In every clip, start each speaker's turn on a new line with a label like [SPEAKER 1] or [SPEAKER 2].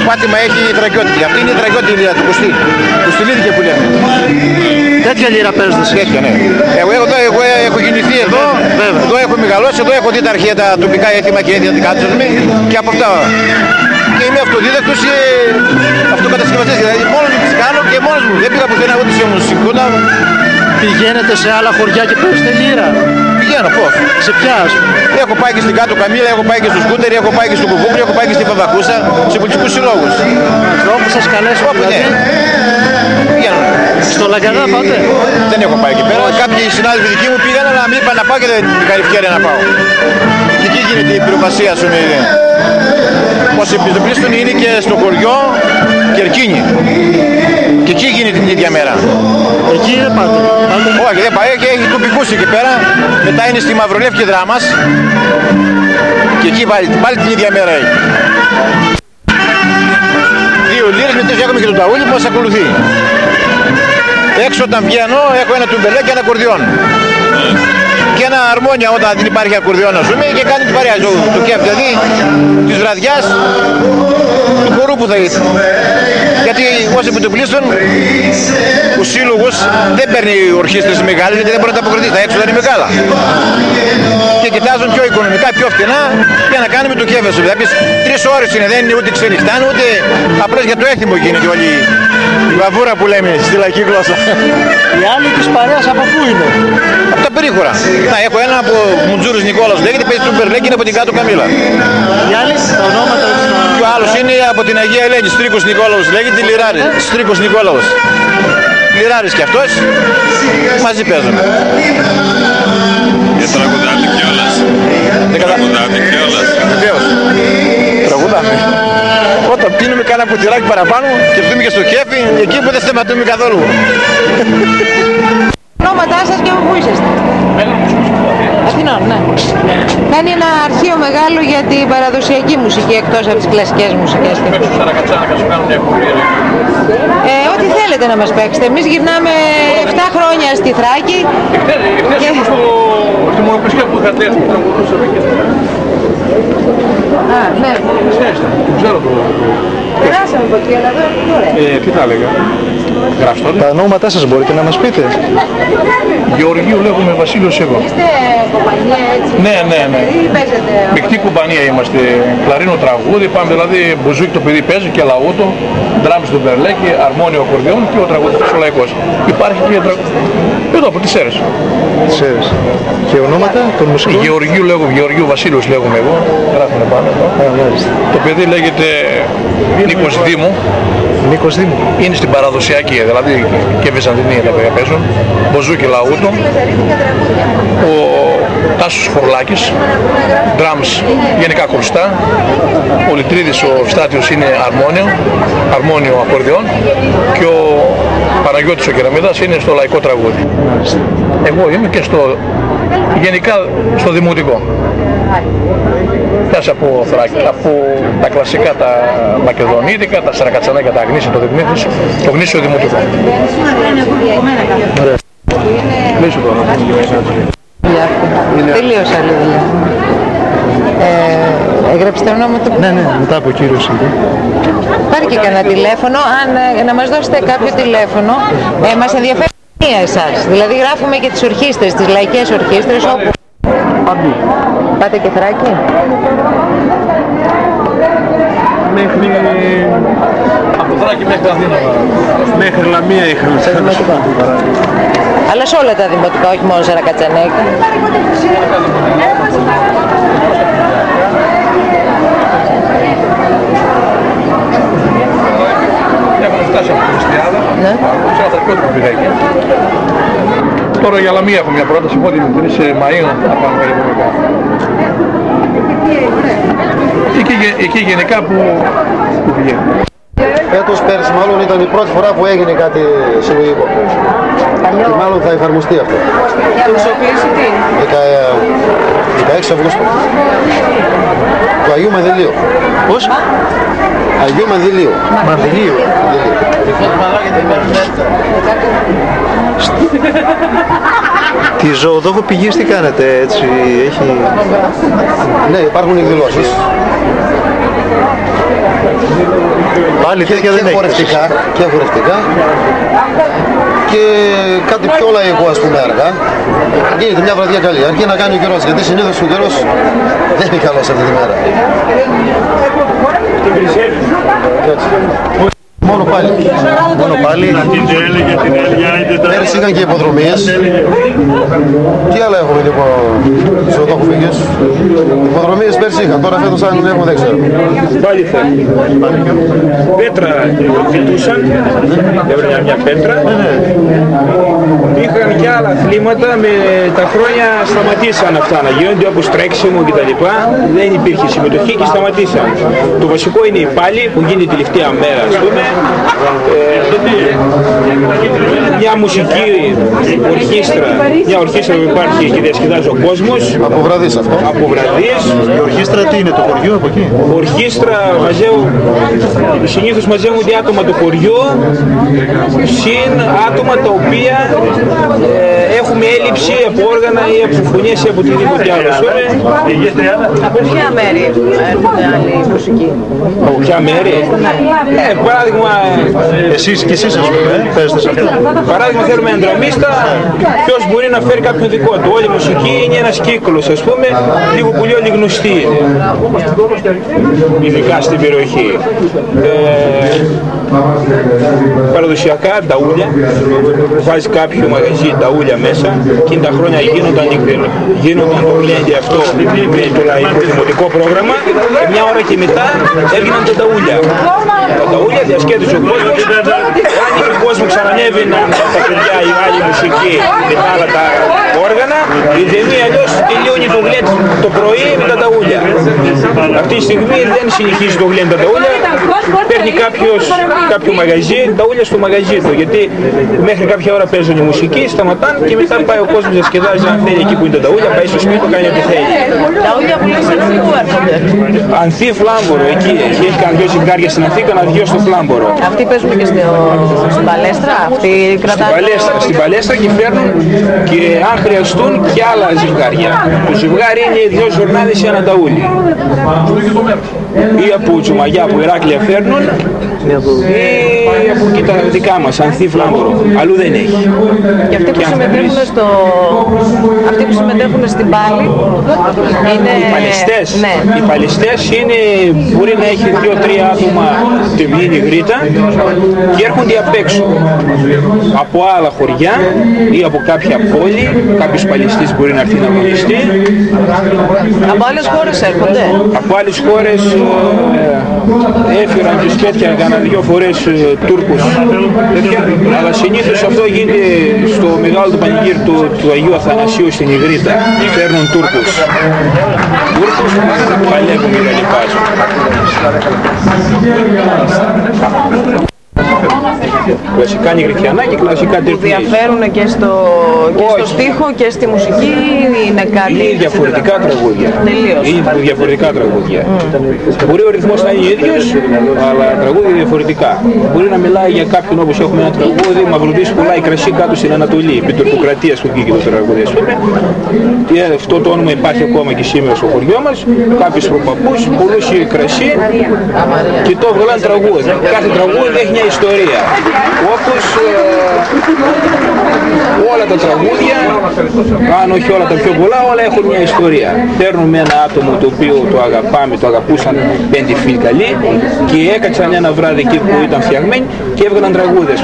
[SPEAKER 1] πάτημα έχει τραγιώτικη. Αυτή είναι η τραγιώτικη λίρα του Κουστή. Κουστιλίδικη που λέμε.
[SPEAKER 2] Τέτοια λίρα παίζετε εσείς?
[SPEAKER 1] Τέτοια, ναι. Εγώ έχω γεννηθεί εδώ, εδώ έχω μεγαλώσει, εδώ έχω δει τα αρχαία τα τοπικά έθιμα και έθιμα δικά τους και από αυτά. Και είμαι αυτοδίδακτος και αυτοκατασκευαστής, δηλαδή μόνος μου τις κάνω και μόνος μου. Δεν πήγα πουθενά ούτε σε μουσικούνα.
[SPEAKER 2] Πηγαίνετε σε άλλα χωριά και παίζετε λίρα?
[SPEAKER 1] Πηγαίνω, πώς.
[SPEAKER 2] Σε ποια, ας πούμε?
[SPEAKER 1] Έχω πάει και στην Κάτω Καμήλα, έχω πάει και στο Σκούτερ, έχω πάει και στο Κουβούκρι, έχω πάει και στην Παπακούσα, σε πολιτικούς συλλόγους.
[SPEAKER 2] Όπου σας καλέσω, δηλαδή.
[SPEAKER 1] Ναι. Πηγαίνω.
[SPEAKER 2] Στο Λαγκαδά πάτε?
[SPEAKER 1] Δεν έχω πάει εκεί πέρα. Κάποιοι συνάδελφοι δικοί μου πήγαν, αλλά μου είπαν να πάω και δεν είχα ευκαιρία να πάω. Και εκεί γίνεται η πυροβασία, σου με. Όσοι επιστοπλίστων είναι και στο χωριό Κερκίνη. Και εκεί γίνεται την ίδια μέρα.
[SPEAKER 2] Εκεί δεν πάτε?
[SPEAKER 1] Όχι, δεν πάει και έχει τοπικούς εκεί πέρα. Μετά είναι στη Μαυρολεύκη Δράμας. Και εκεί πάλι την ίδια μέρα έχει. 2 λίρες, μετά έχουμε και τον ταούλι που μας ακολουθεί. Έξω όταν βγαίνω έχω ένα τουμπελέ και ένα ακορδιόν. Και ένα αρμόνια όταν δεν υπάρχει ακορδιόν, ας πούμε, και κάνει την παρέα το κέφι, δηλαδή της βραδιάς του χορού που θα ήρθε. Γιατί ως επιτοπλίστων ο σύλλογος δεν παίρνει ορχήστρες μεγάλες, γιατί δεν μπορεί να τα αποκριθεί, τα έξοδα είναι μεγάλα. Και κοιτάζουν πιο οικονομικά, πιο φτηνά για να κάνουμε το κέφι σου. Δηλαδή 3 ώρες είναι, δεν είναι ούτε ξενυχτάνε, ούτε απλώς για το έθιμο γίνεται όλη η βαβούρα που λέμε στη λαϊκή γλώσσα.
[SPEAKER 2] Οι άλλοι της παρέας από πού είναι?
[SPEAKER 1] Από τα περίχωρα. Να, έχω ένα από Μουτζούρος Νικόλαος λέγεται, παίζει του Μπερλέκη, είναι από την Κάτω Καμήλα.
[SPEAKER 2] Οι άλλοι, τα ονόματα της...
[SPEAKER 1] Και ο άλλος είναι από την Αγία Ελένη, Στρίκος Νικόλαος λέγεται, Λιράρης. Στρίκος Νικόλαος. Λιράρης κι αυτός, μαζί παίζουν.
[SPEAKER 3] Και τραγουδάτε κιόλας. Τραγουδάτε κιόλας.
[SPEAKER 1] Βεβαίως. Τραγουδάμε. Όταν πίνουμε κάνα κουτυράκι παραπάνω και φτούμε και στο κέφι, εκεί που δεν σταματούμε καθόλου.
[SPEAKER 4] Ονόματά σας και από πού είσαστε? Αθηνών, ναι. Κάνει ένα αρχείο μεγάλο για την παραδοσιακή μουσική εκτός από τις κλασικές μουσικές. Ό,τι θέλετε να μας παίξετε. Εμείς γυρνάμε 7 χρόνια στη Θράκη.
[SPEAKER 5] Στη μονοπεσιά που είχατε έρθει, τραγουδούσαμε και...
[SPEAKER 4] Α, ναι.
[SPEAKER 5] Ξέρω το...
[SPEAKER 4] Περάσαμε από εκεί, αλλά τώρα.
[SPEAKER 5] Τι θα έλεγα. Γράψτε
[SPEAKER 2] Τα ονόματά σας μπορείτε να μας πείτε?
[SPEAKER 5] Γεωργίου λέγομαι, Βασίλειος εγώ.
[SPEAKER 4] Είστε κομπανία έτσι?
[SPEAKER 5] Ναι.
[SPEAKER 4] Ή παίζετε?
[SPEAKER 5] Μεικτή κουμπανία είμαστε. Κλαρίνο τραγούδι, πάμε δηλαδή μπουζούκι το παιδί παίζει και λαούτο, ντράμ στο μπερλέκι, αρμόνιο ακορδιόν και ο τραγουδιστής ο λαϊκός. Υπάρχει και εδώ από τις Σέρες.
[SPEAKER 2] Σέρες. Και ονόματα των μουσικών?
[SPEAKER 5] Γεωργίου λέγομαι, Γεωργίου Βασίλειος λέγομαι εγώ. Γράφουνε πάνω εδώ. Το παιδί λέγεται Νίκος Δήμου.
[SPEAKER 2] Νίκος Δήμου.
[SPEAKER 5] Είναι στην παραδοσιακή, δηλαδή και Βυζαντινή τα παιδιά παίζουν, μποζούκι λαούτο, ο Τάσος Φορλάκης, drums γενικά χωριστά, ο Λιτρίδης ο Στάτιος είναι αρμόνιο ακορδιόν και ο Παναγιώτης ο Κεραμίδας είναι στο λαϊκό τραγούδι. Εγώ είμαι και γενικά στο δημοτικό. Πιάσα από Θράκη, από τα κλασικά, τα μακεδονίδικα, τα σαρακατσανάκια, τα γνήσια, το γνήσιο, το γνήσιο δημοτικό.
[SPEAKER 2] Ωραία.
[SPEAKER 5] Λύσου το όνομα.
[SPEAKER 4] Τελείωσα λίγο. Έγραψε το όνομα του?
[SPEAKER 2] Ναι, μετά από κύριο
[SPEAKER 4] Υπάρχει και κανένα τηλέφωνο, να μας δώσετε κάποιο τηλέφωνο. Μας ενδιαφέρει εσάς, δηλαδή γράφουμε και τις ορχήστρες, τις λαϊκές ορχήστρες όπου...
[SPEAKER 5] Παντού.
[SPEAKER 4] Πάτε και Θράκη?
[SPEAKER 5] Μέχρι... Από Θράκη μέχρι Αθήνα. Μέχρι Λαμία είχαμε.
[SPEAKER 4] Αλλά σε όλα τα δημοτικά, όχι μόνο Σαρακατσανέκα.
[SPEAKER 5] Έχουμε φτάσει από την Χριστιάδα, σε ένα θρακιώτικο πηγάκι. Τώρα για Λαμία έχω μια πρόταση, πότε είναι 3 Μαΐου να πάμε περίπου μετά. Εκεί γενικά που πηγαίνει.
[SPEAKER 6] Φέτος πέρσι μάλλον ήταν η πρώτη φορά που έγινε κάτι συλλογικό. Και μάλλον θα εφαρμοστεί αυτό.
[SPEAKER 4] Για προσωπήσει τι?
[SPEAKER 6] 16 Αυγούστου. Του Αγίου Μανδυλίου.
[SPEAKER 2] Πώς?
[SPEAKER 6] Αγίου Μανδυλίου.
[SPEAKER 2] Μανδυλίου. Τη Ζωοδόχο πηγής τι κάνετε έτσι, έχει...
[SPEAKER 6] Ναι, υπάρχουν εκδηλώσεις.
[SPEAKER 2] Πάλι τέτοια δεν
[SPEAKER 6] και χορευτικά, και χορευτικά και κάτι πιο λαϊκό, ας πούμε, αργά. Γίνεται μια βραδιά καλή, αρκεί να κάνει ο καιρός, γιατί συνήθως ο καιρός δεν είναι καλός αυτή τη μέρα. Μόνο πάλι.
[SPEAKER 2] Μόνο πάλι.
[SPEAKER 6] Πέρυσι είχαν και υποδρομίες. Τι άλλα έχουμε λοιπόν ζωοτόχους. Υποδρομίες πέρυσι είχαν, τώρα φέτος αν έχουμε δεν ξέρω.
[SPEAKER 7] Πάλι πέτρα φυτούσαν, έβραιναν μια πέτρα. Είχαν και άλλα αθλήματα, με τα χρόνια σταματήσαν αυτά να γίνονται, όπως τρέξιμο κτλ. Δεν υπήρχε συμμετοχή και σταματήσαν. Το βασικό είναι η πάλι που γίνει τελευταία μέρα, ας πούμε. Μια μουσική μια ορχήστρα που υπάρχει και διασκεδάζει ο κόσμος.
[SPEAKER 6] Από βραδείς αυτό.
[SPEAKER 7] Από βραδείς.
[SPEAKER 2] Η ορχήστρα τι είναι, το χωριό από εκεί?
[SPEAKER 7] Ορχήστρα συνήθως μαζεύονται άτομα του χωριού, συν άτομα τα οποία έχουμε έλλειψη από όργανα ή από φωνές ή από οτιδήποτε άλλο.
[SPEAKER 4] Από ποια μέρη έρχονται άλλοι μουσικοί?
[SPEAKER 7] Από ποια μέρη? Παράδειγμα,
[SPEAKER 2] Εσείς και εσείς ας πούμε, παίζετε σε αυτό.
[SPEAKER 7] παράδειγμα θέλουμε έναν δραμίστα, ποιος μπορεί να φέρει κάποιον δικό του. Όλη η μουσική είναι ένας κύκλος, ας πούμε, λίγο πολύ όλοι γνωστοί είναι. Ειδικά στην περιοχή. Παραδοσιακά ταούλια, βάζει κάποιο μαγαζί ταούλια μέσα και τα χρόνια γίνονταν το λένε αυτό με το λαϊκό δημοτικό πρόγραμμα και μια ώρα και μετά έγιναν τα ταούλια. Τα ταούλια διασκέδασε ο κόσμος, άνοιγε ο κόσμος, ξανανέβαιναν τα παιδιά η άλλη μουσική με τα άλλα τα όργανα, γιατί μη αλλιώς τελειώνει το γλέντ το πρωί με τα ταούλια. Αυτή τη στιγμή δεν συνεχίζει το γλέντ τα ταούλια, παίρνει κάποιο μαγαζί, ταούλια στο μαγαζί του, γιατί μέχρι κάποια ώρα παίζουν η μουσική, σταματάνε και μετά πάει ο κόσμος να σκεδάζει, αν θέλει εκεί που είναι τα ταούλια, πάει στο σπίτι του, κάνει ό,τι θέλει.
[SPEAKER 4] Ταούλια που λες Ανθή που έρχονται?
[SPEAKER 7] Ανθή, Φλάμπορο, εκεί έχει κάνει 2 ζευγάρια στην Ανθή, κανένα 2 στο Φλάμπορο.
[SPEAKER 4] Αυτοί παίζουν και στην παλέστρα, αυτοί κρατάνε?
[SPEAKER 7] Στην παλέστρα και φέρνουν και αν χρειαστούν και άλλα ζευγάρια. Το ζευγάρι είναι 2 ζορνάδες ή ένα ταούλι. Ή από Τσουμαγιά, από Ηράκλεια φέρνουν ή από εκεί τα δικά μας, Ανθή, Φλάμπορο. Αλλού δεν έχει.
[SPEAKER 4] Και αυτοί που συμμετέχουν στην πάλη είναι...
[SPEAKER 7] Οι παλαιστές.
[SPEAKER 4] Ναι.
[SPEAKER 7] Οι παλαιστές μπορεί να έχει 2-3 άτομα τεμνίνη γρήτα και έρχονται απ' έξω. Από άλλα χωριά ή από κάποια πόλη, κάποιος παλαιστής μπορεί να έρθει να αγωνιστεί.
[SPEAKER 4] Από άλλες χώρες έρχονται?
[SPEAKER 7] Από άλλες χώρες έφεραν και σπέτια κάνα 2 φορές Τούρκους. Αλλά συνήθως αυτό γίνεται στο μεγάλο του πανηγύρι του Αγίου Αθανασίου στην Ιγρήτα. Φέρνουν Τούρκους. Τούρκους παλεύουν και τα λοιπάζουν. Κλασικά νιγριτιανά και κλασικά τερπίδες.
[SPEAKER 4] Διαφέρουν και στο στίχο και στη μουσική, είναι κάτι?
[SPEAKER 7] Είναι διαφορετικά τραγούδια.
[SPEAKER 4] Τελείως.
[SPEAKER 7] Είναι διαφορετικά τραγούδια. Μπορεί ο ρυθμός να είναι ίδιος, αλλά τραγούδια διαφορετικά. Μπορεί να μιλάει για κάποιον, όπως έχουμε ένα τραγούδι, Μαυρουδής πουλάει κρασί κάτω στην Ανατολή, επί τουρκοκρατίας που βγήκε το τραγούδι, ας πούμε. Και αυτό το όνομα υπάρχει ακόμα και σήμερα στο χωριό μας. Κάποιος προπαππούς πουλούσε κρασί και το έβγαλαν τραγούδι. Κάθε τραγούδι έχει μια ιστορία. Όπως όλα τα τραγούδια, αν όχι όλα τα πιο πολλά, όλα έχουν μια ιστορία. Παίρνουμε ένα άτομο το οποίο το αγαπάμε, το αγαπούσαν 5 φίλοι καλοί και έκατσαν ένα βράδυ εκεί που ήταν φτιαγμένοι και έβγαλαν τραγούδες.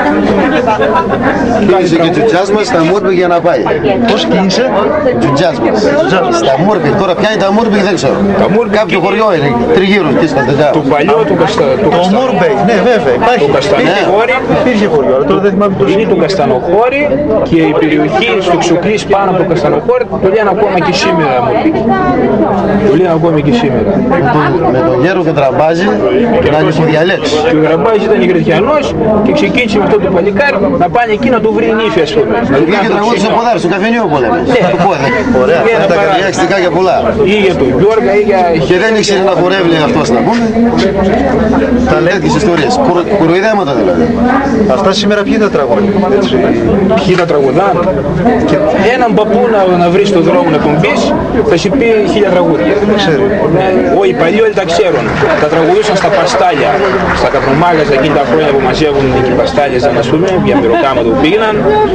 [SPEAKER 6] Κίνησε και το τζάζ μας στα Μούρμπικ για να πάει.
[SPEAKER 2] Πώς κίνησε?
[SPEAKER 6] Το τζάζ μας. Στα Μούρμπικ. Τώρα ποια είναι τα Μούρμπικ δεν ξέρω. Κάποιο χωριό είναι, τριγύρω εκεί στα Τετζά.
[SPEAKER 7] Το παλιό του
[SPEAKER 2] Το Μούρμπεκ, ναι βέβαια, υπάρχει.
[SPEAKER 7] Το Καστανοχώρι.
[SPEAKER 2] Υπήρχε χωριό, αλλά τώρα δεν θυμάμαι το
[SPEAKER 7] Είναι το Καστανοχώρι και η περιοχή στο Ξοκλής πάνω από το Καστανοχώρι το λένε ακόμα και σήμερα. Το λένε ακόμα και σήμερα.
[SPEAKER 6] Με τον γέρο και τραμπάζει και να διαλέξει.
[SPEAKER 7] Και ο Γραμπάζης ήταν Ιγρετιανός και ξεκίνησε με αυτό το παλικάρι να πάνε εκεί να του βρει νύφη, ας πούμε.
[SPEAKER 6] Βγήκε τραγούδι στο ποδάρι, στο καφενείο που λέμε. Στο πόδι.
[SPEAKER 2] Ωραία.
[SPEAKER 6] Τα καλλιέξτικα και πολλά.
[SPEAKER 7] Ή για τον Γιώργα ή για...
[SPEAKER 6] Και δεν ήξερε να χορεύει αυτός να πούμε. Τα τέτοιες ιστορίες. Κοροϊδέματα δηλαδή.
[SPEAKER 2] Αυτά σήμερα ποιοι τα τραγουδούν?
[SPEAKER 7] Ποιοι τα τραγουδάνε. Έναν παππού να βρει στον δρόμο να τον πεις, θα σου πει 1000 τραγούδια.
[SPEAKER 2] τα ξέρει.
[SPEAKER 7] Όχι, οι παλιοί όλοι τα ξέρουν. Τα τραγουδούσαν στα παστάλια, στα καπνομάγαζα εκείνη τα χρόνια που μαζεύουν εκεί παστάλια, να πούμε, για μυροκάματα που πήγαιναν.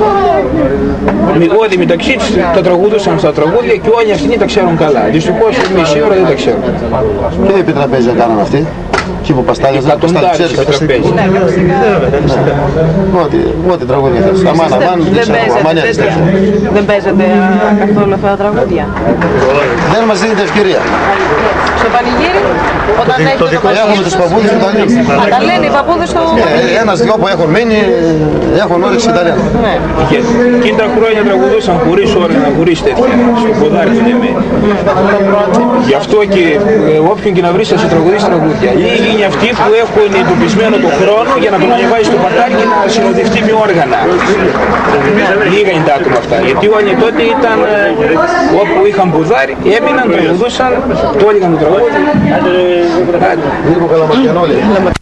[SPEAKER 7] Όλοι μεταξύ τους τα τραγουδούσαν στα τραγούδια και όλοι αυτοί τα ξέρουν καλά. Δυστυχώς μισή ώρα δεν τα ξέρουν.
[SPEAKER 6] Και επιτραπέζια κάνουν αυτοί. Εκεί που παστάλιζαν,
[SPEAKER 7] Εκατοντάδες επιτραπέζια.
[SPEAKER 6] Ό,τι τραγούδια θες. Αμάν,
[SPEAKER 8] Δεν παίζετε καθόλου αυτά τα τραγούδια.
[SPEAKER 6] δεν μας δίνει την ευκαιρία.
[SPEAKER 8] Στο πανηγύρι, όταν έχετε το πανηγύρι.
[SPEAKER 6] Έχουμε τους παππούδες που τα λένε.
[SPEAKER 8] Τα λένε οι παππούδες στο πανηγύρι.
[SPEAKER 6] Ένας-δυο που έχουν μείνει, έχουν όρεξη Ιταλιάνο.
[SPEAKER 7] Και εκείνη τα χρόνια τραγουδούσαν χωρίς όργανα, χωρίς τέτοια. Στο ποδάρι του λέμε. Γι' αυτό και όποιον και να βρεις θα σε τραγουδήσει τραγούδια. Λίγοι είναι αυτοί που έχουν εντοπισμένο τον χρόνο για να τον ανεβάσει στο πατάρι και να συνοδευτεί με όργανα. Λίγα είναι τα άτομα αυτά. Γιατί όλοι τότε ήταν όπου είχαν ποδάρι, έμειναν, τραγουδούσαν, το έλεγαν το τραγούδι.
[SPEAKER 6] Λίγο καλαματιανόλοι.